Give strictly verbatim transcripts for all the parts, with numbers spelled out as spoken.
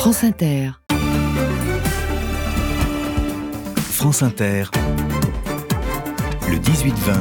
France Inter. France Inter, le dix-huit vingt,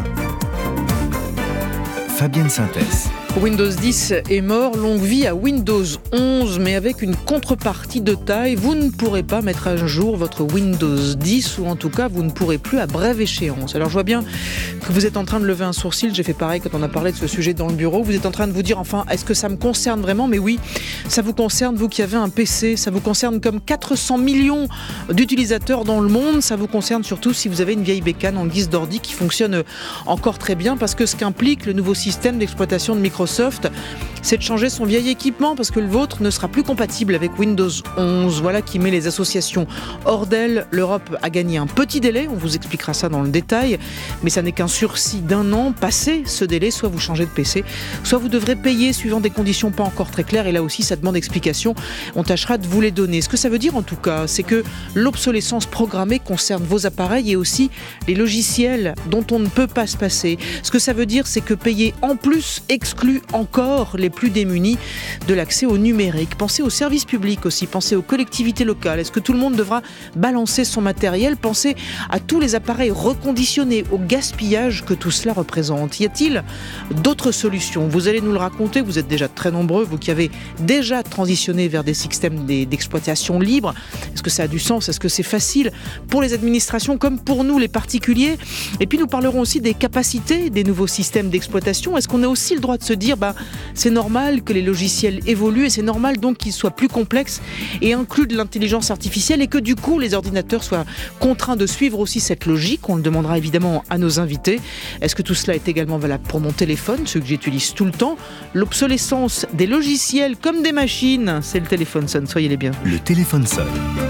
Fabienne Synthèse. Windows dix est mort, longue vie à Windows onze, mais avec une contrepartie de taille. Vous ne pourrez pas mettre à jour votre Windows dix, ou en tout cas, vous ne pourrez plus à brève échéance. Alors je vois bien que vous êtes en train de lever un sourcil. J'ai fait pareil quand on a parlé de ce sujet dans le bureau. Vous êtes en train de vous dire, enfin, est-ce que ça me concerne vraiment ? Mais oui, ça vous concerne, vous qui avez un P C. Ça vous concerne comme quatre cents millions d'utilisateurs dans le monde. Ça vous concerne surtout si vous avez une vieille bécane en guise d'ordi qui fonctionne encore très bien, parce que ce qu'implique le nouveau système d'exploitation de Microsoft, c'est de changer son vieil équipement, parce que le vôtre ne sera plus compatible avec Windows onze. Voilà qui met les associations hors d'elle. L'Europe a gagné un petit délai, on vous expliquera ça dans le détail, mais ça n'est qu'un sursis d'un an. Passé ce délai, soit vous changez de P C, soit vous devrez payer suivant des conditions pas encore très claires, et là aussi ça demande explication. On tâchera de vous les donner. Ce que ça veut dire en tout cas, c'est que l'obsolescence programmée concerne vos appareils et aussi les logiciels dont on ne peut pas se passer. Ce que ça veut dire, c'est que payer en plus exclut encore les plus démunis de l'accès au numérique. Pensez aux services publics aussi, pensez aux collectivités locales. Est-ce que tout le monde devra balancer son matériel ? Pensez à tous les appareils reconditionnés, au gaspillage que tout cela représente. Y a-t-il d'autres solutions ? Vous allez nous le raconter, vous êtes déjà très nombreux, vous qui avez déjà transitionné vers des systèmes d'exploitation libres. Est-ce que ça a du sens ? Est-ce que c'est facile pour les administrations comme pour nous les particuliers ? Et puis nous parlerons aussi des capacités des nouveaux systèmes d'exploitation. Est-ce qu'on a aussi le droit de se dire, bah, c'est normal que les logiciels évoluent et c'est normal donc qu'ils soient plus complexes et incluent de l'intelligence artificielle, et que du coup les ordinateurs soient contraints de suivre aussi cette logique. On le demandera évidemment à nos invités. Est-ce que tout cela est également valable pour mon téléphone, ceux que j'utilise tout le temps ? L'obsolescence des logiciels comme des machines, c'est le téléphone sonne, soyez les bienvenus. Le téléphone sonne.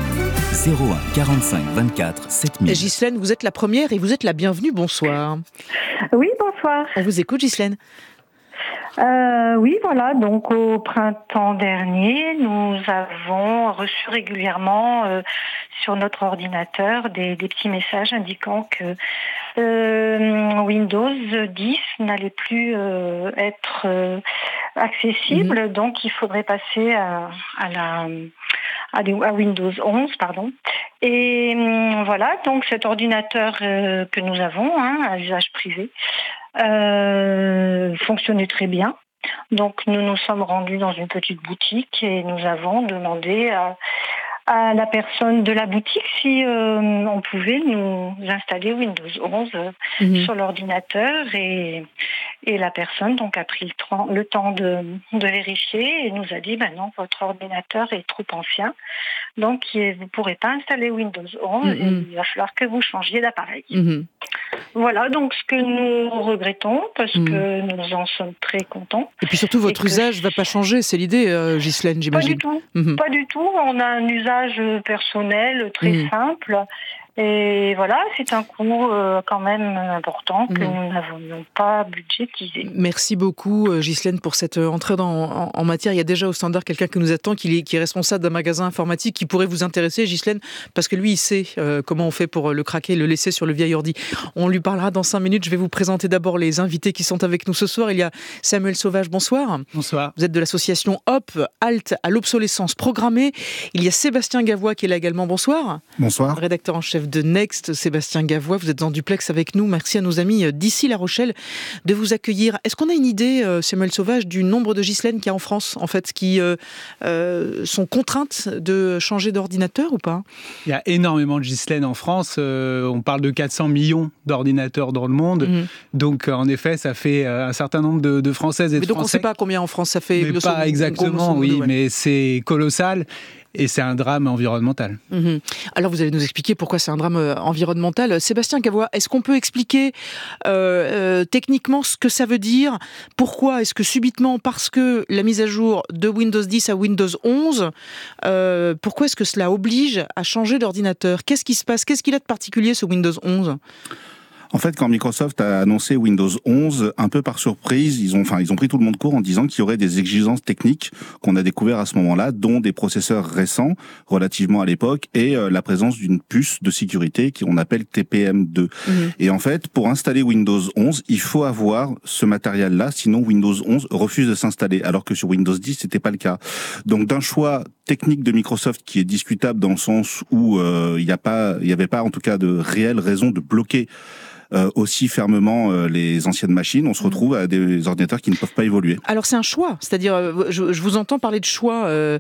zéro un quarante-cinq vingt-quatre sept mille. Ghislaine, vous êtes la première et vous êtes la bienvenue. Bonsoir. Oui, bonsoir. On vous écoute, Ghislaine. Euh, oui, voilà. Donc, au printemps dernier, nous avons reçu régulièrement euh, sur notre ordinateur des, des petits messages indiquant que euh, Windows dix n'allait plus euh, être euh, accessible. Mmh. Donc, il faudrait passer à, à la à, à Windows onze, pardon. Et euh, voilà. Donc, cet ordinateur euh, que nous avons, hein, à usage privé, Euh, fonctionnait très bien. Donc nous nous sommes rendus dans une petite boutique et nous avons demandé à, à la personne de la boutique si euh, on pouvait nous installer Windows onze mmh. sur l'ordinateur, et, et la personne donc a pris le, tra- le temps de, de vérifier et nous a dit ben non, votre ordinateur est trop ancien, donc vous ne pourrez pas installer Windows onze, mmh. et il va falloir que vous changiez d'appareil. Mmh. Voilà, donc ce que nous regrettons, parce mmh. que nous en sommes très contents. Et puis surtout, votre usage ne va pas changer, c'est l'idée, euh, Ghislaine, j'imagine. Pas du tout, mmh. pas du tout. On a un usage personnel très mmh. simple. Et voilà, c'est un coût euh, quand même important que mmh. nous n'avons pas budgétisé. Merci beaucoup, Ghislaine, pour cette entrée dans, en, en matière. Il y a déjà au standard quelqu'un qui nous attend, qui est, qui est responsable d'un magasin informatique, qui pourrait vous intéresser, Ghislaine, parce que lui, il sait euh, comment on fait pour le craquer et le laisser sur le vieil ordi. On lui parlera dans cinq minutes. Je vais vous présenter d'abord les invités qui sont avec nous ce soir. Il y a Samuel Sauvage, bonsoir. Bonsoir. Vous êtes de l'association Hop, Halte à l'obsolescence programmée. Il y a Sébastien Gavois qui est là également, bonsoir. Bonsoir. Rédacteur en chef de Next, Sébastien Gavois, vous êtes en duplex avec nous. Merci à nos amis d'ici La Rochelle de vous accueillir. Est-ce qu'on a une idée, Samuel Sauvage, du nombre de Ghislaine qu'il y a en France, en fait, qui euh, euh, sont contraintes de changer d'ordinateur ou pas ? Il y a énormément de Ghislaine en France. Euh, on parle de quatre cents millions d'ordinateurs dans le monde. Mmh. Donc, en effet, ça fait un certain nombre de, de Françaises et mais de donc Français. Donc, on ne sait pas combien en France ça fait. Mais pas exactement, oui, ouais. mais c'est colossal. Et c'est un drame environnemental. Mmh. Alors vous allez nous expliquer pourquoi c'est un drame environnemental. Sébastien Gavois, est-ce qu'on peut expliquer euh, euh, techniquement ce que ça veut dire ? Pourquoi est-ce que subitement, parce que la mise à jour de Windows dix à Windows onze, euh, pourquoi est-ce que cela oblige à changer d'ordinateur ? Qu'est-ce qui se passe ? Qu'est-ce qu'il a de particulier ce Windows onze ? En fait, quand Microsoft a annoncé Windows onze, un peu par surprise, ils ont, enfin, ils ont pris tout le monde de court en disant qu'il y aurait des exigences techniques qu'on a découvert à ce moment-là, dont des processeurs récents, relativement à l'époque, et euh, la présence d'une puce de sécurité qu'on appelle T P M deux. Mmh. Et en fait, pour installer Windows onze, il faut avoir ce matériel-là, sinon Windows onze refuse de s'installer, alors que sur Windows dix, c'était pas le cas. Donc, d'un choix technique de Microsoft qui est discutable dans le sens où euh, il n'y a pas, il y avait pas en tout cas de réelle raison de bloquer Euh, aussi fermement euh, les anciennes machines, on se retrouve à des ordinateurs qui ne peuvent pas évoluer. Alors c'est un choix, c'est-à-dire, je, je vous entends parler de choix, euh,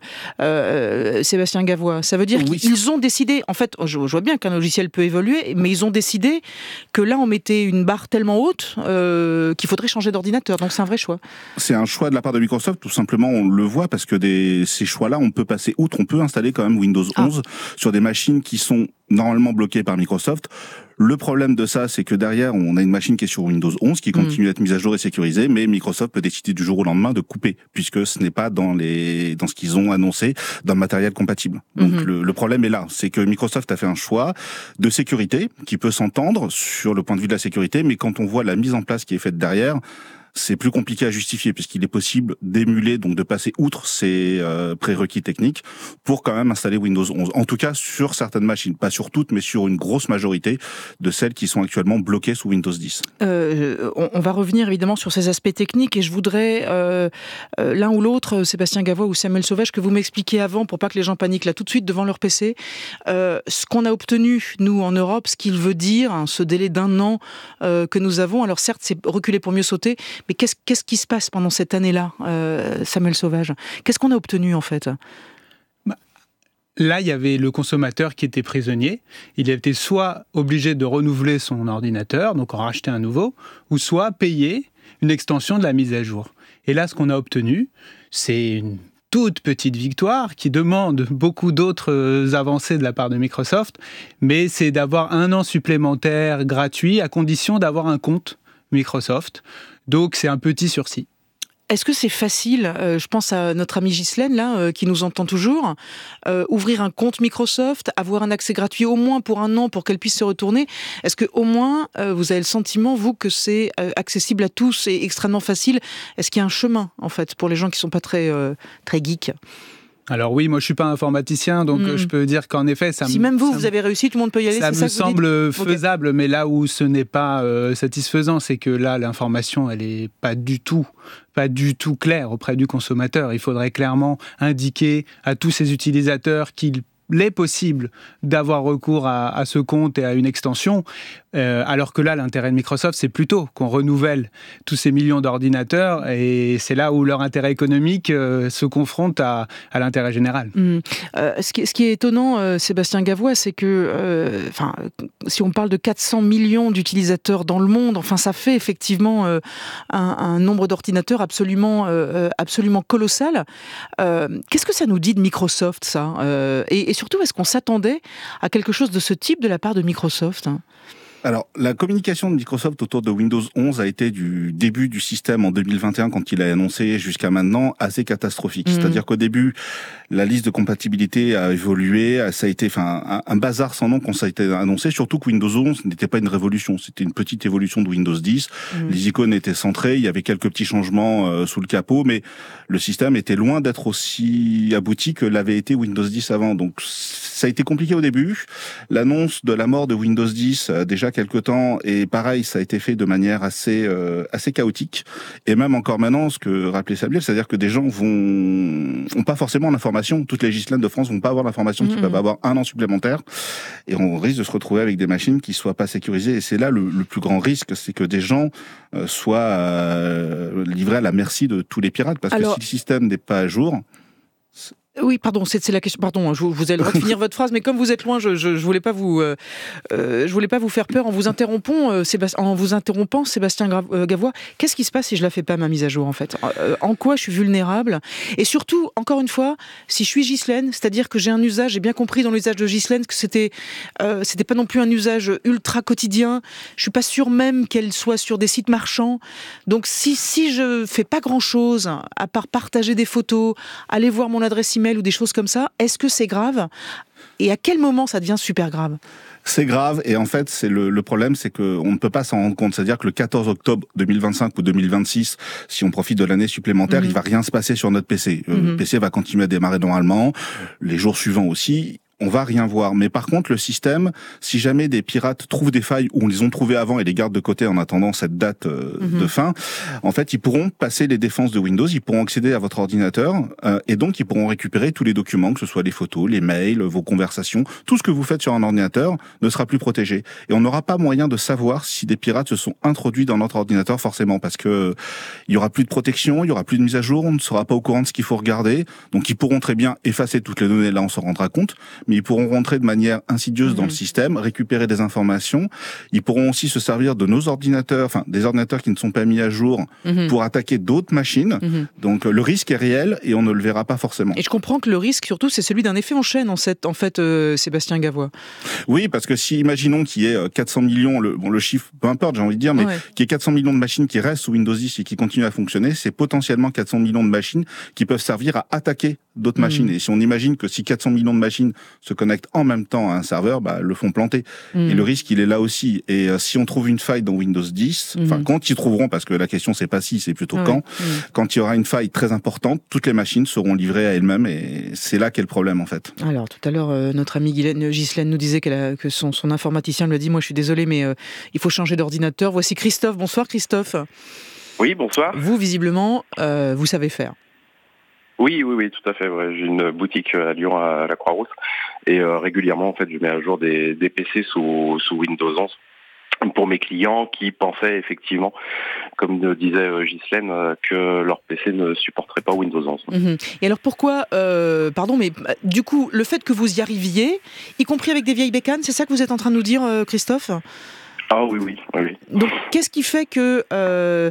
euh, Sébastien Gavois. Ça veut dire oui. qu'ils ont décidé, en fait, je, je vois bien qu'un logiciel peut évoluer, mais ils ont décidé que là on mettait une barre tellement haute euh, qu'il faudrait changer d'ordinateur, donc c'est un vrai choix. C'est un choix de la part de Microsoft, tout simplement on le voit, parce que des, ces choix-là, on peut passer outre, on peut installer quand même Windows onze ah. sur des machines qui sont normalement bloquées par Microsoft. Le problème de ça, c'est que derrière, on a une machine qui est sur Windows onze, qui continue mmh. à être mise à jour et sécurisée, mais Microsoft peut décider du jour au lendemain de couper, puisque ce n'est pas dans les dans ce qu'ils ont annoncé dans le matériel compatible. Donc mmh. le, le problème est là, c'est que Microsoft a fait un choix de sécurité qui peut s'entendre sur le point de vue de la sécurité, mais quand on voit la mise en place qui est faite derrière, c'est plus compliqué à justifier puisqu'il est possible d'émuler, donc de passer outre ces euh, prérequis techniques pour quand même installer Windows onze. En tout cas, sur certaines machines, pas sur toutes, mais sur une grosse majorité de celles qui sont actuellement bloquées sous Windows dix. Euh, on, on va revenir évidemment sur ces aspects techniques et je voudrais euh, euh, l'un ou l'autre, Sébastien Gavois ou Samuel Sauvage, que vous m'expliquiez avant pour pas que les gens paniquent là tout de suite devant leur P C, euh, ce qu'on a obtenu nous en Europe, ce qu'il veut dire, hein, ce délai d'un an euh, que nous avons. Alors certes, c'est reculer pour mieux sauter. Mais qu'est-ce, qu'est-ce qui se passe pendant cette année-là, euh, Samuel Sauvage ? Qu'est-ce qu'on a obtenu en fait ? bah, Là, il y avait le consommateur qui était prisonnier. Il était soit obligé de renouveler son ordinateur, donc en racheter un nouveau, ou soit payer une extension de la mise à jour. Et là, ce qu'on a obtenu, c'est une toute petite victoire qui demande beaucoup d'autres avancées de la part de Microsoft, mais c'est d'avoir un an supplémentaire gratuit à condition d'avoir un compte Microsoft. Donc, c'est un petit sursis. Est-ce que c'est facile, euh, je pense à notre amie Ghislaine, là, euh, qui nous entend toujours, euh, ouvrir un compte Microsoft, avoir un accès gratuit au moins pour un an pour qu'elle puisse se retourner. Est-ce que au moins, euh, vous avez le sentiment, vous, que c'est euh, accessible à tous et extrêmement facile ? Est-ce qu'il y a un chemin, en fait, pour les gens qui ne sont pas très, euh, très geeks ? Alors oui, moi je suis pas informaticien, donc mmh. je peux dire qu'en effet, ça si me, même vous, ça vous avez réussi, tout le monde peut y aller. Ça c'est me ça semble faisable, okay. Mais là où ce n'est pas euh, satisfaisant, c'est que là l'information, elle est pas du tout, pas du tout claire auprès du consommateur. Il faudrait clairement indiquer à tous ces utilisateurs qu'il est possible d'avoir recours à, à ce compte et à une extension, euh, alors que là, l'intérêt de Microsoft, c'est plutôt qu'on renouvelle tous ces millions d'ordinateurs et c'est là où leur intérêt économique euh, se confronte à, à l'intérêt général. Mmh. Euh, ce, qui, ce qui est étonnant, euh, Sébastien Gavois, c'est que euh, si on parle de quatre cents millions d'utilisateurs dans le monde, enfin, ça fait effectivement euh, un, un nombre d'ordinateurs absolument, euh, absolument colossal. Euh, qu'est-ce que ça nous dit de Microsoft, ça euh, et, et surtout, est-ce qu'on s'attendait à quelque chose de ce type de la part de Microsoft ? Alors, la communication de Microsoft autour de Windows onze a été du début du système en deux mille vingt et un, quand il a annoncé jusqu'à maintenant, assez catastrophique. Mmh. C'est-à-dire qu'au début, la liste de compatibilité a évolué, ça a été enfin, un, un bazar sans nom quand ça a été annoncé, surtout que Windows onze n'était pas une révolution, c'était une petite évolution de Windows dix. Mmh. Les icônes étaient centrées, il y avait quelques petits changements euh, sous le capot, mais le système était loin d'être aussi abouti que l'avait été Windows dix avant. Donc, ça a été compliqué au début. L'annonce de la mort de Windows dix, euh, déjà quelque temps, et pareil, ça a été fait de manière assez euh, assez chaotique. Et même encore maintenant, ce que rappelait Samuel, c'est-à-dire que des gens vont ont pas forcément l'information. Toutes les Ghislaines de France vont pas avoir l'information, mmh. qu'ils peuvent avoir un an supplémentaire, et on risque de se retrouver avec des machines qui soient pas sécurisées. Et c'est là le, le plus grand risque, c'est que des gens euh, soient euh, livrés à la merci de tous les pirates, parce Alors... que si le système n'est pas à jour. Oui, pardon, c'est, c'est la question. Pardon, je, vous avez le droit de finir votre phrase, mais comme vous êtes loin, je, je, je voulais pas vous, euh, euh, je voulais pas vous faire peur en vous interrompant, euh, Sébastien, en vous interrompant, Sébastien Gavois. Qu'est-ce qui se passe si je la fais pas ma mise à jour en fait ? euh, En quoi je suis vulnérable ? Et surtout, encore une fois, si je suis Ghislaine, c'est-à-dire que j'ai un usage, j'ai bien compris dans l'usage de Ghislaine que c'était, euh, c'était pas non plus un usage ultra quotidien. Je suis pas sûre même qu'elle soit sur des sites marchands. Donc si si je fais pas grand-chose à part partager des photos, aller voir mon adresse email ou des choses comme ça, est-ce que c'est grave ? Et à quel moment ça devient super grave ? C'est grave, et en fait, c'est le, le problème, c'est qu'on ne peut pas s'en rendre compte. C'est-à-dire que le quatorze octobre deux mille vingt-cinq ou deux mille vingt-six, si on profite de l'année supplémentaire, mmh. il va rien se passer sur notre P C. Mmh. Euh, le P C va continuer à démarrer normalement, les jours suivants aussi. on va rien voir. Mais par contre, le système, si jamais des pirates trouvent des failles ou on les ont trouvées avant et les gardent de côté en attendant cette date euh, mmh. de fin, en fait, ils pourront passer les défenses de Windows, ils pourront accéder à votre ordinateur euh, et donc ils pourront récupérer tous les documents, que ce soit les photos, les mails, vos conversations, tout ce que vous faites sur un ordinateur ne sera plus protégé. Et on n'aura pas moyen de savoir si des pirates se sont introduits dans notre ordinateur forcément, parce que euh, il y aura plus de protection, il y aura plus de mise à jour, on ne sera pas au courant de ce qu'il faut regarder. Donc ils pourront très bien effacer toutes les données, là on s'en rendra compte, mais ils pourront rentrer de manière insidieuse mmh. dans le système, récupérer des informations. Ils pourront aussi se servir de nos ordinateurs, enfin des ordinateurs qui ne sont pas mis à jour mmh. pour attaquer d'autres machines. Mmh. Donc le risque est réel et on ne le verra pas forcément. Et je comprends que le risque surtout c'est celui d'un effet en chaîne en fait, en fait euh, Sébastien Gavois. Oui, parce que si imaginons qu'il y ait quatre cents millions, le, bon le chiffre peu importe j'ai envie de dire, mais ouais. qu'il y ait quatre cents millions de machines qui restent sous Windows dix et qui continuent à fonctionner, c'est potentiellement quatre cents millions de machines qui peuvent servir à attaquer d'autres mmh. machines. Et si on imagine que si quatre cents millions de machines se connectent en même temps à un serveur, bah, le font planter. Mmh. Et le risque, il est là aussi. Et euh, si on trouve une faille dans Windows dix, enfin, mmh. quand ils trouveront, parce que la question, c'est pas si, c'est plutôt ah quand, ouais. mmh. quand il y aura une faille très importante, toutes les machines seront livrées à elles-mêmes et c'est là qu'est le problème, en fait. Alors, tout à l'heure, euh, notre amie Ghislaine, Ghislaine nous disait qu'elle a, que son, son informaticien lui a dit, moi, je suis désolé, mais euh, il faut changer d'ordinateur. Voici Christophe. Bonsoir, Christophe. Oui, bonsoir. Vous, visiblement, euh, vous savez faire. Oui, oui, oui, tout à fait. Ouais. J'ai une boutique à Lyon, à la Croix-Rousse, et euh, régulièrement, en fait, je mets à jour des, des P C sous, sous Windows onze pour mes clients qui pensaient effectivement, comme le disait euh, Ghislaine, euh, que leur P C ne supporterait pas Windows onze. Mmh. Et alors pourquoi, euh, pardon, mais du coup, le fait que vous y arriviez, y compris avec des vieilles bécanes, c'est ça que vous êtes en train de nous dire, euh, Christophe ? Ah oui, oui, oui. Donc, qu'est-ce qui fait que... Euh,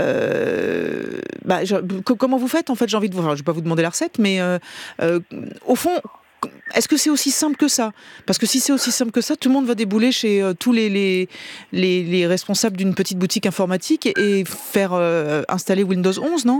euh, bah, je, que comment vous faites, en fait, j'ai envie de vous... Enfin, je ne vais pas vous demander la recette, mais euh, euh, au fond, est-ce que c'est aussi simple que ça ? Parce que si c'est aussi simple que ça, tout le monde va débouler chez euh, tous les, les, les, les responsables d'une petite boutique informatique et, et faire euh, installer Windows onze, non ?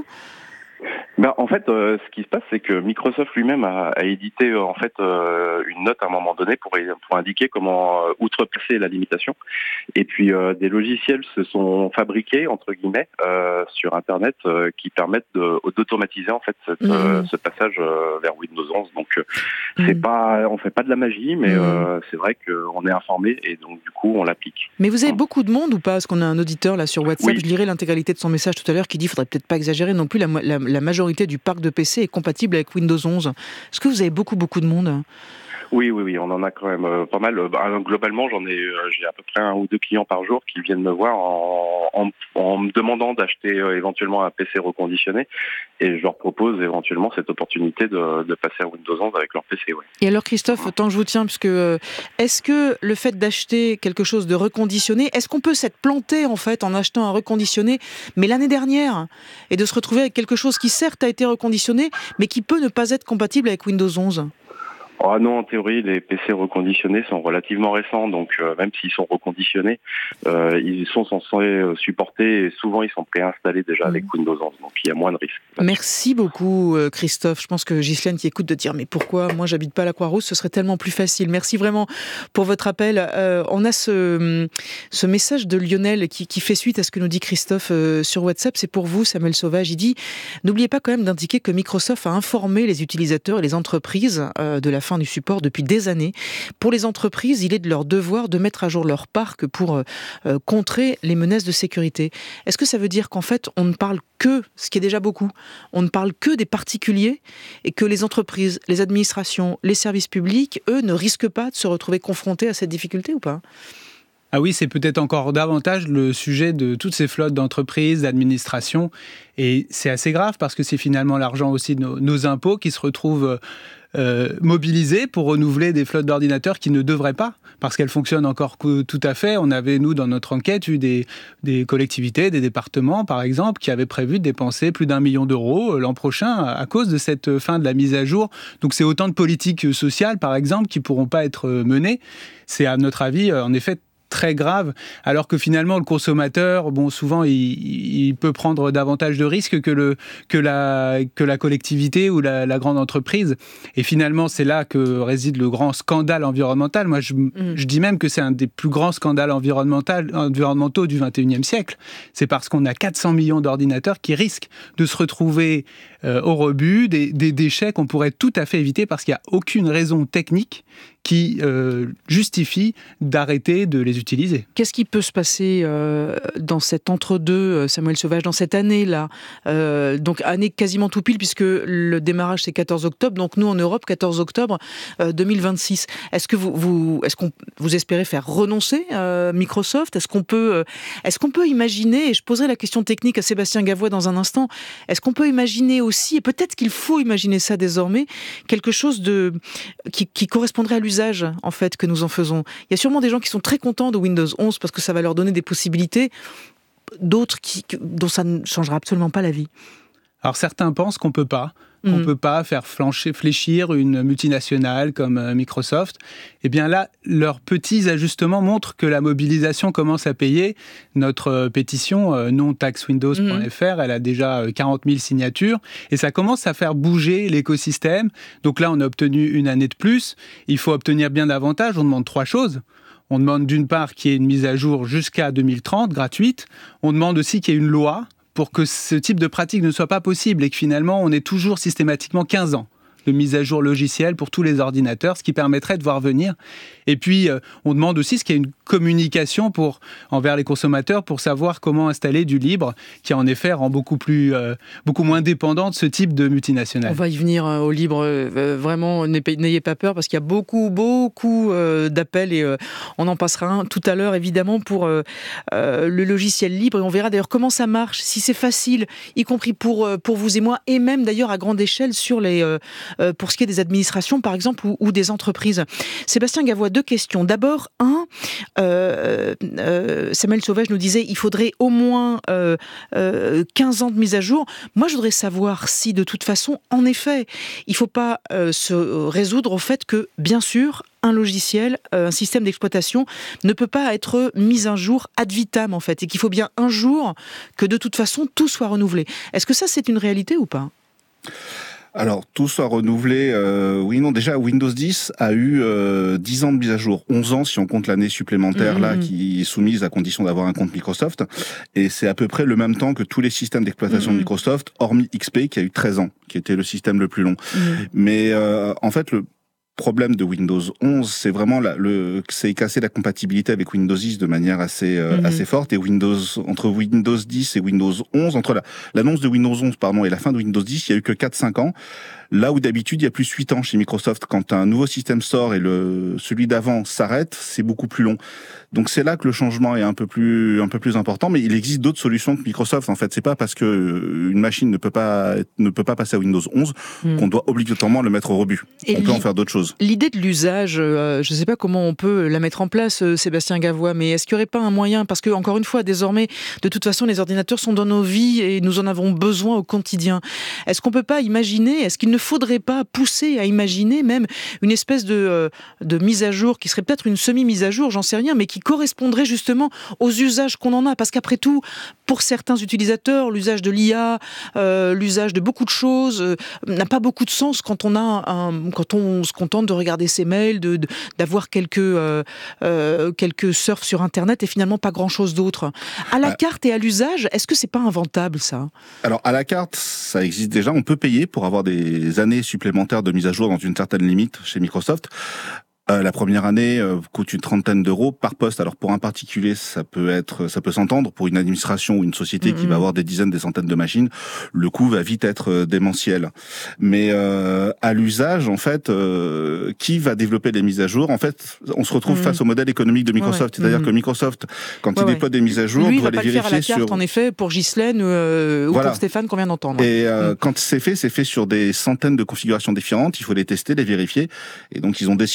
Ben, en fait, euh, ce qui se passe, c'est que Microsoft lui-même a, a édité euh, en fait euh, une note à un moment donné pour, pour indiquer comment euh, outrepasser la limitation. Et puis euh, des logiciels se sont fabriqués entre guillemets euh, sur Internet euh, qui permettent de, d'automatiser en fait cette, mmh. euh, ce passage euh, vers Windows onze. Donc euh, mmh. c'est pas, on fait pas de la magie, mais mmh. euh, c'est vrai qu'on est informé et donc du coup on l'applique. Mais vous avez beaucoup de monde ou pas ? Parce qu'on a un auditeur là sur WhatsApp. Oui. Je lirai l'intégralité de son message tout à l'heure qui dit, faudrait peut-être pas exagérer non plus. La, la, la majorité du parc de P C est compatible avec Windows onze. Est-ce que vous avez beaucoup, beaucoup de monde ? Oui, oui, oui, on en a quand même euh, pas mal. Bah, globalement, j'en ai, euh, j'ai à peu près un ou deux clients par jour qui viennent me voir en, en, en me demandant d'acheter euh, éventuellement un P C reconditionné, et je leur propose éventuellement cette opportunité de, de passer à Windows onze avec leur P C. Ouais. Et alors, Christophe, tant que je vous tiens, puisque euh, est-ce que le fait d'acheter quelque chose de reconditionné, est-ce qu'on peut s'être planté en fait en achetant un reconditionné, mais l'année dernière, et de se retrouver avec quelque chose qui certes a été reconditionné, mais qui peut ne pas être compatible avec Windows onze ? Ah non, en théorie, les P C reconditionnés sont relativement récents, donc euh, même s'ils sont reconditionnés, euh, ils sont censés supporter, et souvent ils sont préinstallés déjà mmh. avec Windows onze, donc il y a moins de risques. Merci beaucoup Christophe, je pense que Ghislaine qui écoute de dire mais pourquoi moi j'habite pas à la Croix-Rousse, ce serait tellement plus facile. Merci vraiment pour votre appel. Euh, on a ce, ce message de Lionel qui, qui fait suite à ce que nous dit Christophe euh, sur WhatsApp, c'est pour vous Samuel Sauvage, il dit « N'oubliez pas quand même d'indiquer que Microsoft a informé les utilisateurs et les entreprises euh, de la fin du support depuis des années. Pour les entreprises, il est de leur devoir de mettre à jour leur parc pour euh, contrer les menaces de sécurité. » Est-ce que ça veut dire qu'en fait, on ne parle que, ce qui est déjà beaucoup, on ne parle que des particuliers et que les entreprises, les administrations, les services publics, eux, ne risquent pas de se retrouver confrontés à cette difficulté ou pas ? Ah oui, c'est peut-être encore davantage le sujet de toutes ces flottes d'entreprises, d'administrations. Et c'est assez grave parce que c'est finalement l'argent aussi de nos, nos impôts qui se retrouvent euh, mobilisés pour renouveler des flottes d'ordinateurs qui ne devraient pas, parce qu'elles fonctionnent encore tout à fait. On avait, nous, dans notre enquête, eu des, des collectivités, des départements, par exemple, qui avaient prévu de dépenser plus d'un million d'euros l'an prochain à cause de cette fin de la mise à jour. Donc c'est autant de politiques sociales, par exemple, qui ne pourront pas être menées. C'est, à notre avis, en effet, très grave, alors que finalement le consommateur, bon, souvent il, il peut prendre davantage de risques que, le, que, la, que la collectivité ou la, la grande entreprise. Et finalement, c'est là que réside le grand scandale environnemental. Moi, je, mmh. je dis même que c'est un des plus grands scandales environnementaux du vingt et unième siècle. C'est parce qu'on a quatre cents millions d'ordinateurs qui risquent de se retrouver euh, au rebut, des, des déchets qu'on pourrait tout à fait éviter parce qu'il n'y a aucune raison technique qui euh, justifie d'arrêter de les utiliser. Qu'est-ce qui peut se passer euh, dans cet entre-deux, Samuel Sauvage, dans cette année-là, euh, donc année quasiment tout pile, puisque le démarrage c'est quatorze octobre, donc nous en Europe, quatorze octobre euh, deux mille vingt-six. Est-ce que vous, vous, est-ce qu'on, vous espérez faire renoncer euh, Microsoft ? Est-ce qu'on peut, euh, est-ce qu'on peut imaginer, et je poserai la question technique à Sébastien Gavois dans un instant, est-ce qu'on peut imaginer aussi, et peut-être qu'il faut imaginer ça désormais, quelque chose de, qui, qui correspondrait à l'usage en fait que nous en faisons. Il y a sûrement des gens qui sont très contents de Windows onze parce que ça va leur donner des possibilités, d'autres qui, dont ça ne changera absolument pas la vie. Alors certains pensent qu'on peut pas, qu'on ne mmh. peut pas faire flancher, fléchir une multinationale comme Microsoft. Eh bien là, leurs petits ajustements montrent que la mobilisation commence à payer. Notre pétition euh, non tax windows point f r, mmh. elle a déjà quarante mille signatures et ça commence à faire bouger l'écosystème. Donc là, on a obtenu une année de plus. Il faut obtenir bien davantage. On demande trois choses. On demande d'une part qu'il y ait une mise à jour jusqu'à deux mille trente, gratuite. On demande aussi qu'il y ait une loi pour que ce type de pratique ne soit pas possible et que finalement on ait toujours systématiquement quinze ans de mise à jour logicielle pour tous les ordinateurs, ce qui permettrait de voir venir. Et puis, euh, on demande aussi ce qu'il y ait une communication pour, envers les consommateurs pour savoir comment installer du libre, qui en effet rend beaucoup, plus, euh, beaucoup moins dépendant de ce type de multinationale. On va y venir euh, au libre. Euh, vraiment, n'ayez pas peur parce qu'il y a beaucoup, beaucoup euh, d'appels et euh, on en passera un tout à l'heure, évidemment, pour euh, euh, le logiciel libre. Et on verra d'ailleurs comment ça marche, si c'est facile, y compris pour, euh, pour vous et moi, et même d'ailleurs à grande échelle sur les... Euh, Euh, pour ce qui est des administrations, par exemple, ou, ou des entreprises. Sébastien Gavois, deux questions. D'abord, un, euh, euh, Samuel Sauvage nous disait il faudrait au moins euh, euh, quinze ans de mise à jour. Moi, je voudrais savoir si, de toute façon, en effet, il ne faut pas euh, se résoudre au fait que, bien sûr, un logiciel, un système d'exploitation ne peut pas être mis à jour ad vitam, en fait, et qu'il faut bien un jour que, de toute façon, tout soit renouvelé. Est-ce que ça, c'est une réalité ou pas ? Alors, tout soit renouvelé, euh, oui, non, déjà, Windows dix a eu euh, dix ans de mise à jour, onze ans si on compte l'année supplémentaire, mmh. là, qui est soumise à condition d'avoir un compte Microsoft, et c'est à peu près le même temps que tous les systèmes d'exploitation mmh. de Microsoft, hormis X P, qui a eu treize ans, qui était le système le plus long. Mmh. Mais, euh, en fait, le problème de Windows onze, c'est vraiment la, le, c'est casser la compatibilité avec Windows dix de manière assez euh, mm-hmm. assez forte. Et Windows entre Windows dix et Windows onze, entre la, l'annonce de Windows onze pardon et la fin de Windows dix, il y a eu que quatre cinq ans. Là où d'habitude il y a plus huit ans chez Microsoft, quand un nouveau système sort et le celui d'avant s'arrête, c'est beaucoup plus long. Donc c'est là que le changement est un peu plus un peu plus important. Mais il existe d'autres solutions que Microsoft. En fait, c'est pas parce que une machine ne peut pas ne peut pas passer à Windows onze mm. qu'on doit obligatoirement le mettre au rebut. Et on peut en faire d'autres choses. L'idée de l'usage, euh, je ne sais pas comment on peut la mettre en place, euh, Sébastien Gavois, mais est-ce qu'il n'y aurait pas un moyen, parce que encore une fois, désormais, de toute façon, les ordinateurs sont dans nos vies et nous en avons besoin au quotidien. Est-ce qu'on ne peut pas imaginer, est-ce qu'il ne faudrait pas pousser à imaginer même une espèce de, euh, de mise à jour qui serait peut-être une semi-mise à jour, j'en sais rien, mais qui correspondrait justement aux usages qu'on en a, parce qu'après tout, pour certains utilisateurs, l'usage de l'I A, euh, l'usage de beaucoup de choses euh, n'a pas beaucoup de sens quand on a un, quand on se contente de regarder ses mails, de, de, d'avoir quelques, euh, euh, quelques surfs sur Internet et finalement pas grand-chose d'autre. À la euh, carte et à l'usage, est-ce que c'est pas inventable, ça ? Alors, à la carte, ça existe déjà. On peut payer pour avoir des années supplémentaires de mise à jour dans une certaine limite chez Microsoft. Euh, la première année euh, coûte une trentaine d'euros par poste. Alors pour un particulier, ça peut être, ça peut s'entendre. Pour une administration ou une société mmh. qui va avoir des dizaines, des centaines de machines, le coût va vite être euh, démentiel. Mais euh, à l'usage, en fait, euh, qui va développer les mises à jour ? En fait, on se retrouve mmh. face au modèle économique de Microsoft. Ouais, ouais. C'est-à-dire mmh. que Microsoft, quand ouais, il déploie ouais. des mises à jour, lui, doit les vérifier faire à la carte, sur. En effet, pour Ghislaine euh, ou voilà. pour Stéphane qu'on vient d'entendre. Et euh, mmh. quand c'est fait, c'est fait sur des centaines de configurations différentes. Il faut les tester, les vérifier. Et donc ils ont décidé, je pense,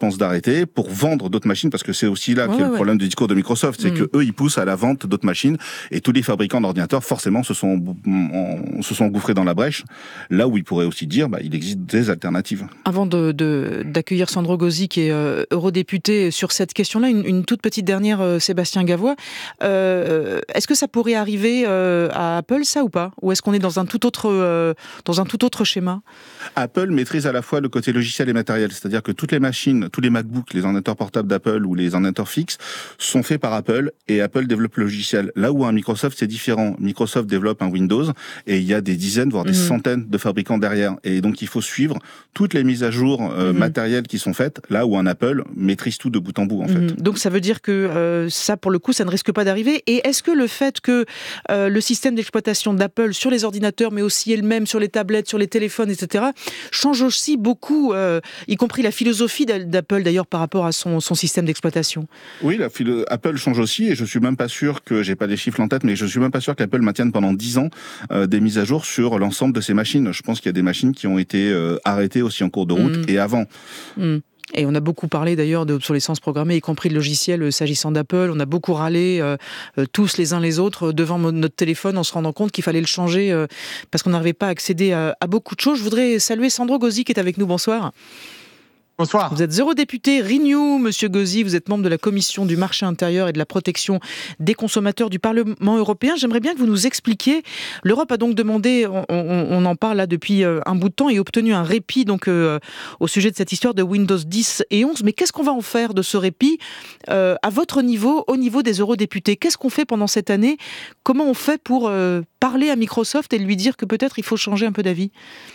pense d'arrêter pour vendre d'autres machines, parce que c'est aussi là ouais, qu'est ouais, le problème ouais. du discours de Microsoft, c'est mmh. que eux ils poussent à la vente d'autres machines et tous les fabricants d'ordinateurs forcément se sont en, se sont engouffrés dans la brèche. Là où ils pourraient aussi dire, bah, il existe des alternatives. Avant de, de d'accueillir Sandro Gozzi qui est euh, eurodéputé sur cette question-là, une, une toute petite dernière, euh, Sébastien Gavois. Euh, est-ce que ça pourrait arriver euh, à Apple, ça ou pas ? Ou est-ce qu'on est dans un tout autre euh, dans un tout autre schéma ? Apple maîtrise à la fois le côté logiciel et matériel, c'est-à-dire que toutes les machines, tous les MacBooks, les ordinateurs portables d'Apple ou les ordinateurs fixes sont faits par Apple et Apple développe le logiciel. Là où un Microsoft c'est différent, Microsoft développe un Windows et il y a des dizaines voire des mmh. centaines de fabricants derrière et donc il faut suivre toutes les mises à jour euh, mmh. matérielles qui sont faites, là où un Apple maîtrise tout de bout en bout en mmh. fait. Donc ça veut dire que euh, ça pour le coup ça ne risque pas d'arriver. Et est-ce que le fait que euh, le système d'exploitation d'Apple sur les ordinateurs mais aussi elle-même sur les tablettes, sur les téléphones, et cetera change aussi beaucoup, euh, y compris la philosophie d'Apple d'ailleurs par rapport à son, son système d'exploitation. Oui, la philo- Apple change aussi et je suis même pas sûr que, j'ai pas des chiffres en tête, mais je suis même pas sûr qu'Apple maintienne pendant dix ans euh, des mises à jour sur l'ensemble de ses machines. Je pense qu'il y a des machines qui ont été euh, arrêtées aussi en cours de route mmh. et avant. Mmh. Et on a beaucoup parlé d'ailleurs d'obsolescence programmée, y compris de logiciels euh, s'agissant d'Apple. On a beaucoup râlé euh, euh, tous les uns les autres devant notre téléphone en se rendant compte qu'il fallait le changer euh, parce qu'on n'arrivait pas à accéder à, à beaucoup de choses. Je voudrais saluer Sandro Gozzi qui est avec nous. Bonsoir. Bonsoir. Vous êtes eurodéputé Renew, Monsieur Gozzi. Vous êtes membre de la Commission du marché intérieur et de la protection des consommateurs du Parlement européen. J'aimerais bien que vous nous expliquiez. L'Europe a donc demandé, on, on, on en parle là depuis un bout de temps, et obtenu un répit donc euh, au sujet de cette histoire de Windows dix et onze. Mais qu'est-ce qu'on va en faire de ce répit euh, à votre niveau, au niveau des eurodéputés ? Qu'est-ce qu'on fait pendant cette année ? Comment on fait pour euh, parler à Microsoft et lui dire que peut-être il faut changer un peu d'avis ?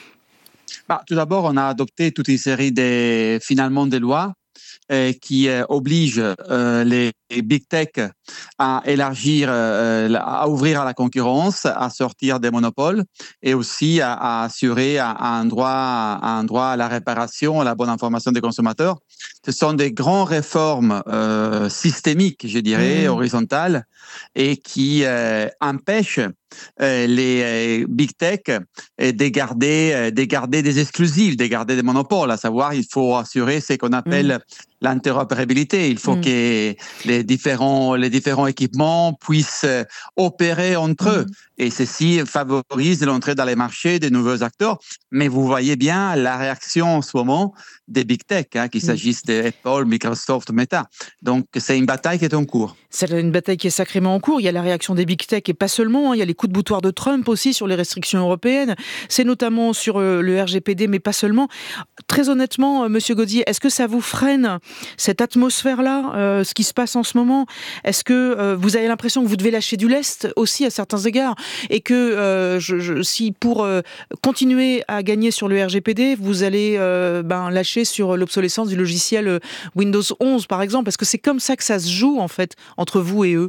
Bah, tout d'abord, on a adopté toute une série de, finalement, de lois euh, qui euh, obligent euh, les big tech à élargir, euh, à ouvrir à la concurrence, à sortir des monopoles et aussi à, à assurer à, à un droit, à un droit à la réparation, à la bonne information des consommateurs. Ce sont des grandes réformes euh, systémiques, je dirais, mmh. horizontales, et qui euh, empêchent euh, les euh, big tech euh, de garder, euh, de garder des exclusifs, de garder des monopoles. À savoir, il faut assurer ce qu'on appelle mmh. l'interopérabilité. Il faut mmh. que les différents, les différents équipements puissent opérer entre mmh. eux. Et ceci favorise l'entrée dans les marchés des nouveaux acteurs. Mais vous voyez bien la réaction en ce moment des big tech, hein, qu'il mmh. s'agisse d'Apple, Microsoft, Meta. Donc, c'est une bataille qui est en cours. C'est une bataille qui est sacrément en cours. Il y a la réaction des big tech et pas seulement. Hein. Il y a les coups de boutoir de Trump aussi sur les restrictions européennes. C'est notamment sur euh, le R G P D, mais pas seulement. Très honnêtement, euh, Monsieur Gozzi, est-ce que ça vous freine cette atmosphère-là, euh, ce qui se passe en ce moment ? Est-ce que euh, vous avez l'impression que vous devez lâcher du lest aussi à certains égards ? Et que euh, je, je, si pour euh, continuer à gagner sur le R G P D, vous allez euh, ben, lâcher sur l'obsolescence du logiciel Windows onze, par exemple ? Est-ce que c'est comme ça que ça se joue, en fait, entre vous et eux ?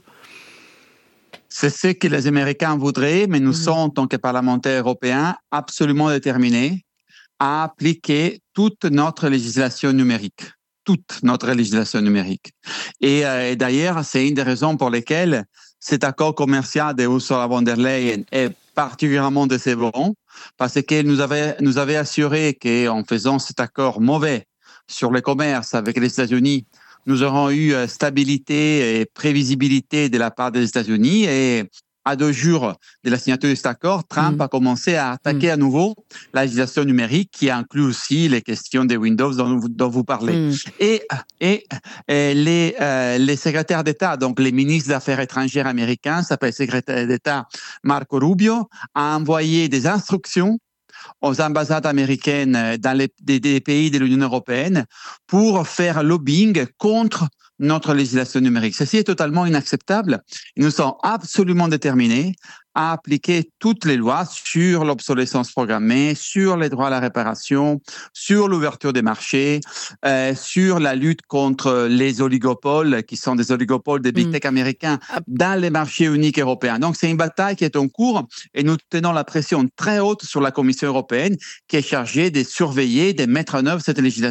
C'est ce que les Américains voudraient, mais nous mmh. sommes, en tant que parlementaires européens, absolument déterminés à appliquer toute notre législation numérique. toute notre législation numérique. Et, euh, et d'ailleurs, c'est une des raisons pour lesquelles cet accord commercial de Ursula von der Leyen est particulièrement décevant, parce qu'elle nous avait, nous avait assuré qu'en faisant cet accord mauvais sur le commerce avec les États-Unis, nous aurons eu stabilité et prévisibilité de la part des États-Unis. Et à deux jours de la signature de cet accord, Trump mmh. a commencé à attaquer mmh. à nouveau la législation numérique qui inclut aussi les questions de Windows dont, dont vous parlez. Mmh. Et, et, et les, euh, les secrétaires d'État, donc les ministres des Affaires étrangères américains, s'appelle secrétaire d'État Marco Rubio, a envoyé des instructions aux ambassades américaines dans les des, des pays de l'Union européenne pour faire lobbying contre notre législation numérique. Ceci est totalement inacceptable. Nous sommes absolument déterminés à appliquer toutes les lois sur l'obsolescence programmée, sur les droits à la réparation, sur l'ouverture des marchés, euh, sur la lutte contre les oligopoles, qui sont des oligopoles des big tech mmh. américains, dans les marchés uniques européens. Donc, c'est une bataille qui est en cours et nous tenons la pression très haute sur la Commission européenne qui est chargée de surveiller, de mettre en œuvre cette législation.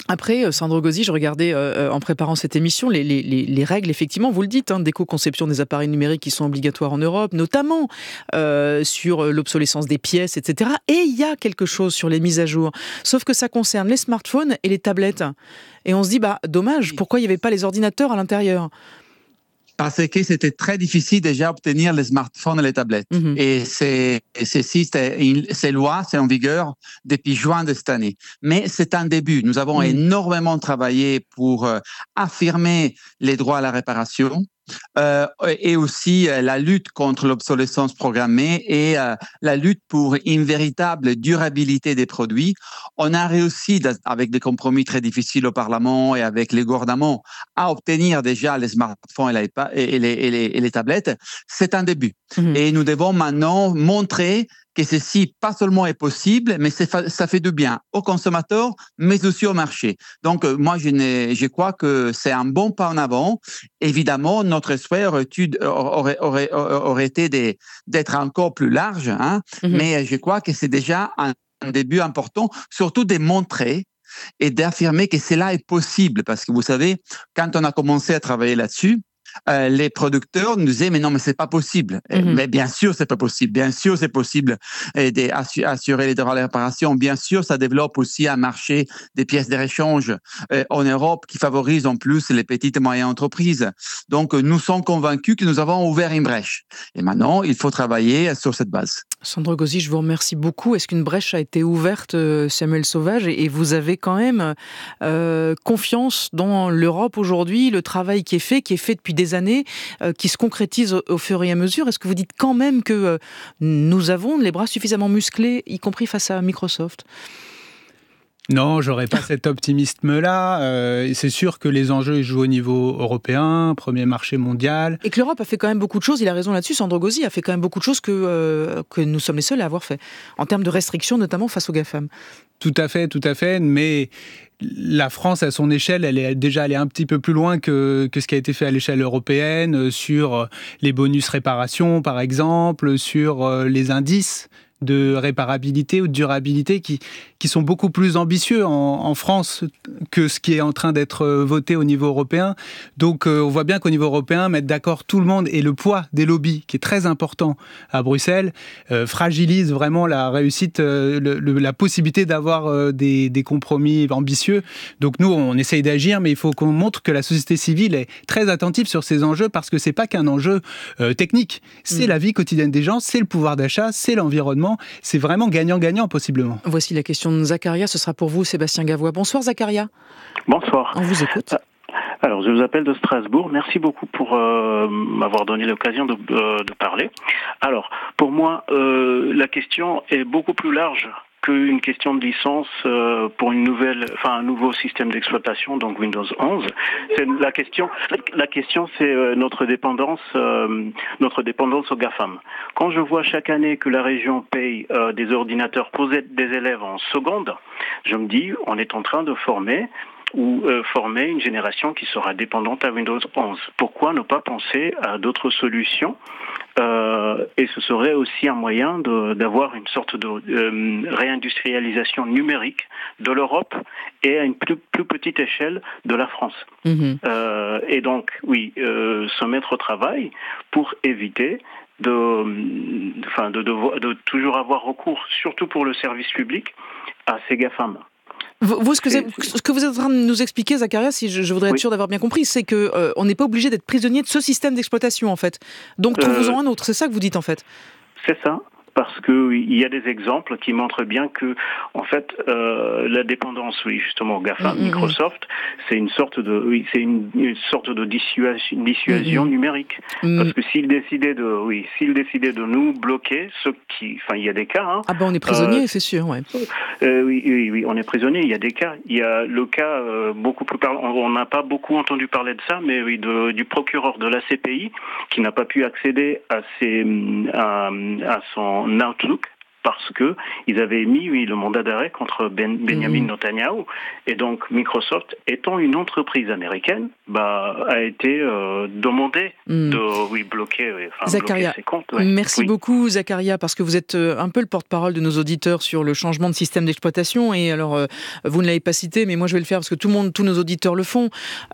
Après, Sandro Gozzi, je regardais euh, en préparant cette émission les, les, les règles, effectivement, vous le dites, hein, d'éco-conception des appareils numériques qui sont obligatoires en Europe, notamment euh, sur l'obsolescence des pièces, et cetera. Et il y a quelque chose sur les mises à jour, sauf que ça concerne les smartphones et les tablettes. Et on se dit, bah dommage, pourquoi il n'y avait pas les ordinateurs à l'intérieur ? Parce que c'était très difficile déjà d'obtenir les smartphones et les tablettes. Mm-hmm. Et c'est, ceci, ces lois, c'est en vigueur depuis juin de cette année. Mais c'est un début. Nous avons mm. énormément travaillé pour euh, affirmer les droits à la réparation. Euh, et aussi euh, la lutte contre l'obsolescence programmée et euh, la lutte pour une véritable durabilité des produits. On a réussi, avec des compromis très difficiles au Parlement et avec les gouvernements, à obtenir déjà les smartphones et, et, les, et, les, et les tablettes. C'est un début. Mmh. Et nous devons maintenant montrer que ceci, pas seulement est possible, mais c'est, ça fait du bien aux consommateurs, mais aussi au marché. Donc, moi, je, je crois que c'est un bon pas en avant. Évidemment, notre souhait aurait, aurait, aurait, aurait été de, d'être encore plus large, hein, mm-hmm. mais je crois que c'est déjà un, un début important, surtout de montrer et d'affirmer que cela est possible. Parce que vous savez, quand on a commencé à travailler là-dessus, Euh, les producteurs nous disaient mais non mais c'est pas possible. Mm-hmm. Mais bien sûr c'est pas possible, bien sûr c'est possible et d'assurer les droits à la réparation. Bien sûr ça développe aussi un marché des pièces de réchange euh, en Europe qui favorise en plus les petites et moyennes entreprises. Donc nous sommes convaincus que nous avons ouvert une brèche et maintenant il faut travailler sur cette base. Sandro Gozzi, je vous remercie beaucoup. Est-ce qu'une brèche a été ouverte, Samuel Sauvage, et vous avez quand même euh, confiance dans l'Europe aujourd'hui, le travail qui est fait, qui est fait depuis des années, euh, qui se concrétise au, au fur et à mesure. Est-ce que vous dites quand même que euh, nous avons les bras suffisamment musclés, y compris face à Microsoft ? Non, j'aurais pas cet optimisme-là. Euh, c'est sûr que les enjeux jouent au niveau européen, premier marché mondial. Et que l'Europe a fait quand même beaucoup de choses, il a raison là-dessus, Sandro Gozzi a fait quand même beaucoup de choses que, euh, que nous sommes les seuls à avoir fait, en termes de restrictions, notamment face aux GAFAM. Tout à fait, tout à fait, mais la France, à son échelle, elle est déjà allée un petit peu plus loin que, que ce qui a été fait à l'échelle européenne, sur les bonus réparation, par exemple, sur les indices de réparabilité ou de durabilité qui, qui sont beaucoup plus ambitieux en, en France que ce qui est en train d'être voté au niveau européen. Donc euh, on voit bien qu'au niveau européen, mettre d'accord tout le monde et le poids des lobbies, qui est très important à Bruxelles, euh, fragilise vraiment la réussite, euh, le, le, la possibilité d'avoir euh, des, des compromis ambitieux. Donc nous, on essaye d'agir, mais il faut qu'on montre que la société civile est très attentive sur ces enjeux, parce que c'est pas qu'un enjeu euh, technique. C'est mmh. la vie quotidienne des gens, c'est le pouvoir d'achat, c'est l'environnement. C'est vraiment gagnant-gagnant, possiblement. Voici la question de Zacharia. Ce sera pour vous, Sébastien Gavois. Bonsoir, Zacharia. Bonsoir. On vous écoute. Alors, je vous appelle de Strasbourg. Merci beaucoup pour euh, m'avoir donné l'occasion de, euh, de parler. Alors, pour moi, euh, la question est beaucoup plus large qu'une question de licence euh, pour une nouvelle, enfin un nouveau système d'exploitation, donc Windows onze. C'est la question. La question, c'est euh, notre dépendance, euh, notre dépendance aux GAFAM. Quand je vois chaque année que la région paye euh, des ordinateurs pour des élèves en seconde, je me dis, on est en train de former ou euh, former une génération qui sera dépendante à Windows onze. Pourquoi ne pas penser à d'autres solutions ? Euh, et ce serait aussi un moyen de, d'avoir une sorte de euh, réindustrialisation numérique de l'Europe et à une plus, plus petite échelle de la France. Mmh. Euh, et donc, oui, euh, se mettre au travail pour éviter de, enfin, de, de, de toujours avoir recours, surtout pour le service public, à ces GAFAM. Vous, vous, ce, que c'est, ce que vous êtes en train de nous expliquer, Zacharia, si je, je voudrais être oui. sûr d'avoir bien compris, c'est qu'on euh, n'est pas obligé d'être prisonnier de ce système d'exploitation, en fait. Donc, trouvons-en euh, un autre. C'est ça que vous dites, en fait. C'est ça. Parce qu'il y a des exemples qui montrent bien que, en fait, euh, la dépendance, oui, justement, GAFA, mmh, Microsoft, c'est une sorte de, oui, c'est une, une sorte de dissuasion, dissuasion mmh. numérique. Mmh. Parce que s'ils décidaient de, oui, s'ils décidaient de nous bloquer, ceux qui, enfin, il y a des cas. Hein, ah ben, on est prisonnier, euh, c'est sûr, ouais. Euh, oui, oui, oui, on est prisonnier. Il y a des cas. Il y a le cas euh, beaucoup plus parlant. On n'a pas beaucoup entendu parler de ça, mais oui, de, du procureur de la C P I qui n'a pas pu accéder à ses, à, à son Outlook, parce que ils avaient émis oui, le mandat d'arrêt contre ben, Benjamin mmh. Netanyahu. Et donc Microsoft, étant une entreprise américaine, bah, a été euh, demandé mmh. de oui, bloquer, enfin, Zakaria, bloquer ses comptes. Ouais. Merci oui. beaucoup Zakaria, parce que vous êtes un peu le porte-parole de nos auditeurs sur le changement de système d'exploitation. Et alors, euh, vous ne l'avez pas cité, mais moi je vais le faire parce que tout le monde, tous nos auditeurs le font.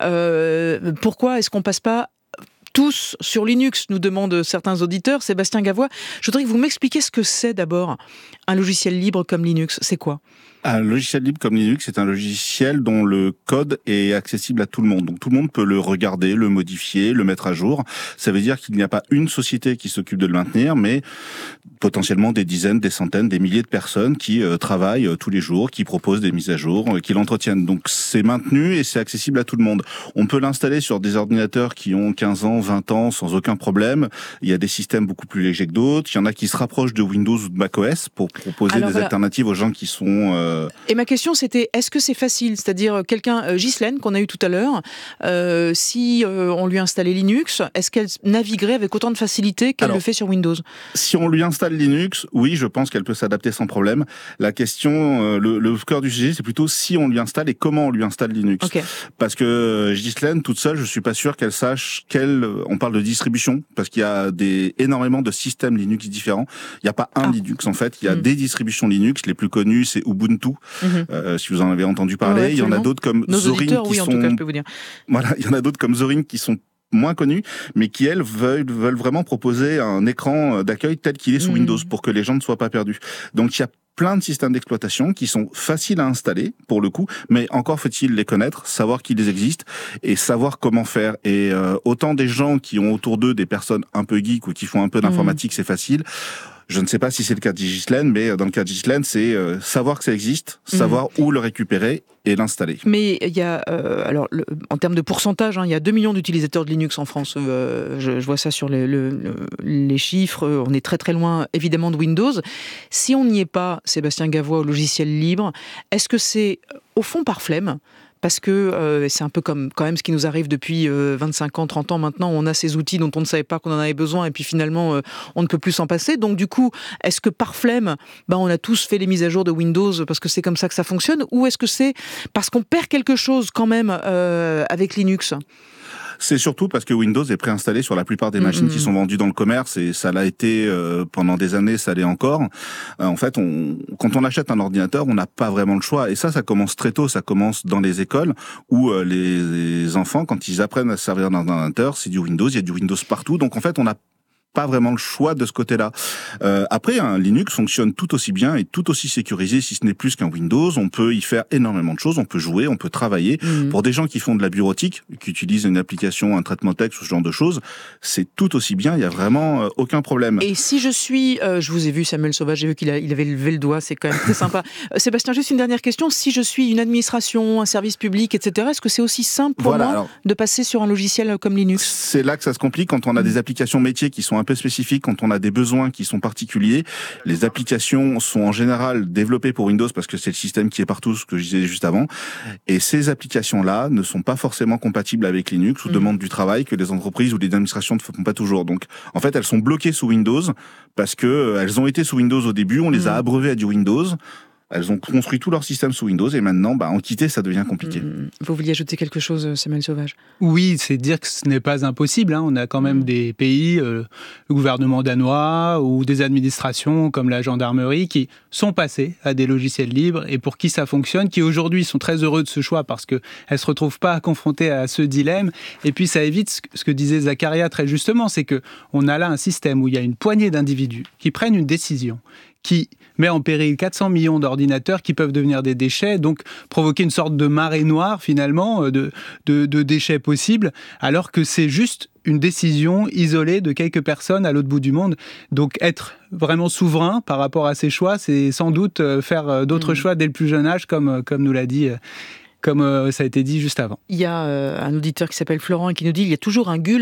Euh, pourquoi est-ce qu'on passe pas tous sur Linux, nous demandent certains auditeurs. Sébastien Gavois, je voudrais que vous m'expliquiez ce que c'est d'abord un logiciel libre comme Linux. C'est quoi ? Un logiciel libre comme Linux, c'est un logiciel dont le code est accessible à tout le monde. Donc tout le monde peut le regarder, le modifier, le mettre à jour. Ça veut dire qu'il n'y a pas une société qui s'occupe de le maintenir, mais potentiellement des dizaines, des centaines, des milliers de personnes qui euh, travaillent euh, tous les jours, qui proposent des mises à jour, euh, qui l'entretiennent. Donc c'est maintenu et c'est accessible à tout le monde. On peut l'installer sur des ordinateurs qui ont quinze ans, vingt ans, sans aucun problème. Il y a des systèmes beaucoup plus légers que d'autres. Il y en a qui se rapprochent de Windows ou de macOS pour proposer Alors, des voilà. alternatives aux gens qui sont... Euh, Et ma question c'était, est-ce que c'est facile ? C'est-à-dire quelqu'un, euh, Ghislaine, qu'on a eu tout à l'heure, euh, si euh, on lui installait Linux, est-ce qu'elle naviguerait avec autant de facilité qu'elle Alors, le fait sur Windows ? Si on lui installe Linux, oui, je pense qu'elle peut s'adapter sans problème. La question, euh, le, le cœur du sujet, c'est plutôt si on lui installe et comment on lui installe Linux. Okay. Parce que euh, Ghislaine, toute seule, je suis pas sûr qu'elle sache quelle... On parle de distribution, parce qu'il y a des, énormément de systèmes Linux différents. Il n'y a pas un ah. Linux, en fait. Il y a mmh. des distributions Linux. Les plus connues, c'est Ubuntu. Mmh. Euh, si vous en avez entendu parler, ouais, il y en a d'autres comme Nos Zorin qui oui, sont. En tout cas, je peux vous dire. Voilà, il y en a d'autres comme Zorin qui sont moins connues, mais qui elles veulent, veulent vraiment proposer un écran d'accueil tel qu'il est sous mmh. Windows pour que les gens ne soient pas perdus. Donc il y a plein de systèmes d'exploitation qui sont faciles à installer pour le coup, mais encore faut-il les connaître, savoir qu'ils existent et savoir comment faire. Et euh, autant des gens qui ont autour d'eux des personnes un peu geeks ou qui font un peu d'informatique, mmh. c'est facile. Je ne sais pas si c'est le cas de Ghislaine, mais dans le cas de Ghislaine, c'est euh, savoir que ça existe, savoir mmh. où le récupérer et l'installer. Mais il y a, euh, alors, le, en termes de pourcentage, hein, il y a deux millions d'utilisateurs de Linux en France. Euh, je, je vois ça sur les, le, le, les chiffres. On est très très loin, évidemment, de Windows. Si on n'y est pas, Sébastien Gavois, au logiciel libre, est-ce que c'est, au fond, par flemme ? Parce que euh, c'est un peu comme quand même ce qui nous arrive depuis euh, vingt-cinq ans, trente ans maintenant. On a ces outils dont on ne savait pas qu'on en avait besoin et puis finalement euh, on ne peut plus s'en passer. Donc du coup, est-ce que par flemme, ben, on a tous fait les mises à jour de Windows parce que c'est comme ça que ça fonctionne, ou est-ce que c'est parce qu'on perd quelque chose quand même euh, avec Linux ? C'est surtout parce que Windows est préinstallé sur la plupart des machines mmh. qui sont vendues dans le commerce, et ça l'a été euh, pendant des années, ça l'est encore. Euh, en fait, on, quand on achète un ordinateur, on n'a pas vraiment le choix. Et ça, ça commence très tôt, ça commence dans les écoles où euh, les, les enfants, quand ils apprennent à se servir d'un ordinateur, c'est du Windows, il y a du Windows partout. Donc en fait, on a pas vraiment le choix de ce côté-là. Euh, après, un Linux fonctionne tout aussi bien et tout aussi sécurisé, si ce n'est plus qu'un Windows. On peut y faire énormément de choses, on peut jouer, on peut travailler. Mmh. Pour des gens qui font de la bureautique, qui utilisent une application, un traitement texte ou ce genre de choses, c'est tout aussi bien, il n'y a vraiment euh, aucun problème. Et si je suis... Euh, je vous ai vu, Samuel Sauvage, j'ai vu qu'il a, il avait levé le doigt, c'est quand même très sympa. Euh, Sébastien, juste une dernière question. Si je suis une administration, un service public, et cetera, est-ce que c'est aussi simple pour voilà, moi alors, de passer sur un logiciel comme Linux ? C'est là que ça se complique quand on a mmh. des applications métiers qui sont un peu spécifiques, quand on a des besoins qui sont particuliers. Les applications sont en général développées pour Windows parce que c'est le système qui est partout, ce que je disais juste avant. Et ces applications-là ne sont pas forcément compatibles avec Linux ou mmh. demandent du travail que les entreprises ou les administrations ne font pas toujours. Donc, en fait, elles sont bloquées sous Windows parce que euh, elles ont été sous Windows au début, on les mmh. a abreuvées à du Windows. Elles ont construit tout leur système sous Windows et maintenant, bah, en quitter, ça devient compliqué. Vous vouliez ajouter quelque chose, Samuel Sauvage ? Oui, c'est dire que ce n'est pas impossible. Hein. On a quand même mmh. des pays, euh, le gouvernement danois ou des administrations comme la gendarmerie qui sont passées à des logiciels libres et pour qui ça fonctionne, qui aujourd'hui sont très heureux de ce choix parce qu'elles ne se retrouvent pas confrontées à ce dilemme. Et puis ça évite ce que disait Zakaria très justement, c'est qu'on a là un système où il y a une poignée d'individus qui prennent une décision, qui met en péril quatre cents millions d'ordinateurs qui peuvent devenir des déchets, donc provoquer une sorte de marée noire finalement de, de, de déchets possibles, alors que c'est juste une décision isolée de quelques personnes à l'autre bout du monde. Donc être vraiment souverain par rapport à ces choix, c'est sans doute faire d'autres mmh. choix dès le plus jeune âge, comme, comme nous l'a dit comme ça a été dit juste avant. Il y a un auditeur qui s'appelle Florent et qui nous dit « il y a toujours un G U L ».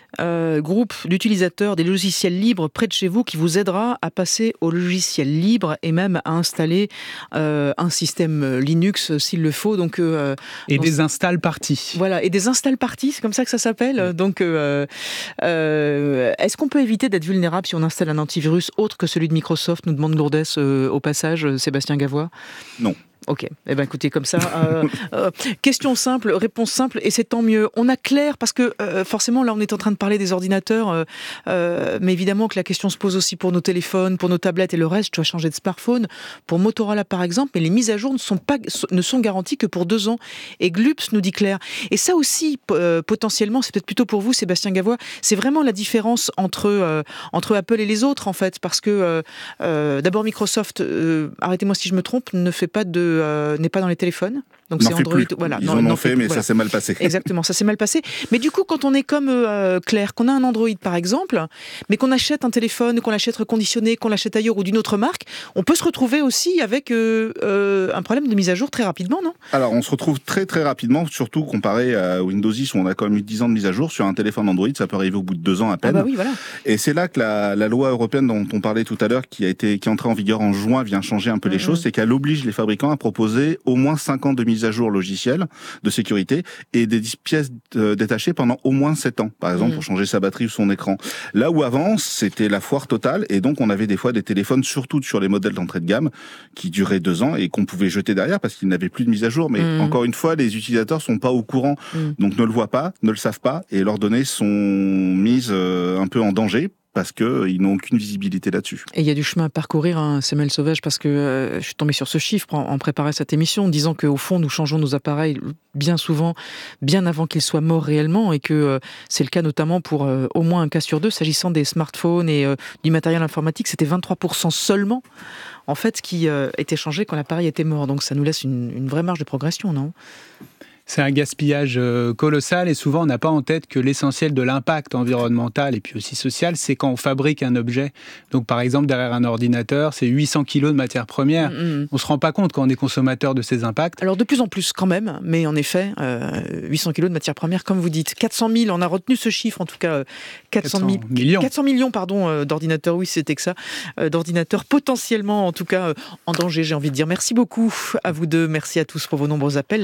euh, groupe d'utilisateurs des logiciels libres près de chez vous qui vous aidera à passer au logiciel libre et même à installer euh, un système Linux s'il le faut. Donc, euh, et donc, des install parties. Voilà, et des install parties, c'est comme ça que ça s'appelle. Donc, euh, euh, est-ce qu'on peut éviter d'être vulnérable si on installe un antivirus autre que celui de Microsoft, nous demande Lourdes euh, au passage, Sébastien Gavois? Non. Ok, eh ben écoutez, comme ça, euh, euh, question simple, réponse simple, et c'est tant mieux. On a clair, parce que euh, forcément, là, on est en train de parler des ordinateurs, euh, euh, mais évidemment que la question se pose aussi pour nos téléphones, pour nos tablettes et le reste. Tu vas changer de smartphone, pour Motorola par exemple, mais les mises à jour ne sont, pas, ne sont garanties que pour deux ans. Et Glups nous dit Claire. Et ça aussi, euh, potentiellement, c'est peut-être plutôt pour vous, Sébastien Gavois, c'est vraiment la différence entre, euh, entre Apple et les autres, en fait, parce que euh, euh, d'abord Microsoft, euh, arrêtez-moi si je me trompe, ne fait pas de Euh, n'est pas dans les téléphones. Donc n'en c'est fait Android. Plus. Voilà, Ils non, en ont n'en fait, fait, mais voilà. ça s'est mal passé. Exactement, ça s'est mal passé. Mais du coup, quand on est comme euh, Claire, qu'on a un Android par exemple, mais qu'on achète un téléphone, qu'on l'achète reconditionné, qu'on l'achète ailleurs ou d'une autre marque, on peut se retrouver aussi avec euh, euh, un problème de mise à jour très rapidement, non? Alors, on se retrouve très très rapidement, surtout comparé à Windows dix où on a quand même eu dix ans de mise à jour. Sur un téléphone Android, ça peut arriver au bout de deux ans à peine. Ah bah oui, voilà. Et c'est là que la, la loi européenne dont on parlait tout à l'heure, qui a été qui est entrée en vigueur en juin, vient changer un peu mmh. les choses. C'est qu'elle oblige les fabricants à proposer au moins cinq ans de mise à jour logicielle de sécurité et des pièces euh, détachées pendant au moins sept ans, par exemple, mmh. pour changer sa batterie ou son écran. Là où avant, c'était la foire totale et donc on avait des fois des téléphones, surtout sur les modèles d'entrée de gamme, qui duraient deux ans et qu'on pouvait jeter derrière parce qu'ils n'avaient plus de mise à jour. Mais mmh. encore une fois, les utilisateurs sont pas au courant, mmh. donc ne le voient pas, ne le savent pas et leurs données sont mises euh, un peu en danger. Parce qu'ils n'ont aucune visibilité là-dessus. Et il y a du chemin à parcourir, hein, Samuel Sauvage, parce que euh, je suis tombé sur ce chiffre en, en préparant cette émission, en disant qu'au fond, nous changeons nos appareils bien souvent, bien avant qu'ils soient morts réellement, et que euh, c'est le cas notamment pour euh, au moins un cas sur deux, s'agissant des smartphones et euh, du matériel informatique, c'était vingt-trois pour cent seulement, en fait, qui euh, était changé quand l'appareil était mort. Donc ça nous laisse une, une vraie marge de progression, non ? C'est un gaspillage colossal et souvent on n'a pas en tête que l'essentiel de l'impact environnemental et puis aussi social, c'est quand on fabrique un objet. Donc par exemple derrière un ordinateur, c'est huit cents kilos de matières premières. Mmh. On ne se rend pas compte quand on est consommateur de ces impacts. Alors de plus en plus quand même, mais en effet, euh, huit cents kilos de matières premières comme vous dites. quatre cent mille, on a retenu ce chiffre en tout cas, quatre cent mille, millions. quatre cents millions pardon, euh, d'ordinateurs, oui c'était que ça, euh, d'ordinateurs potentiellement en tout cas euh, en danger j'ai envie de dire. Merci beaucoup à vous deux, merci à tous pour vos nombreux appels.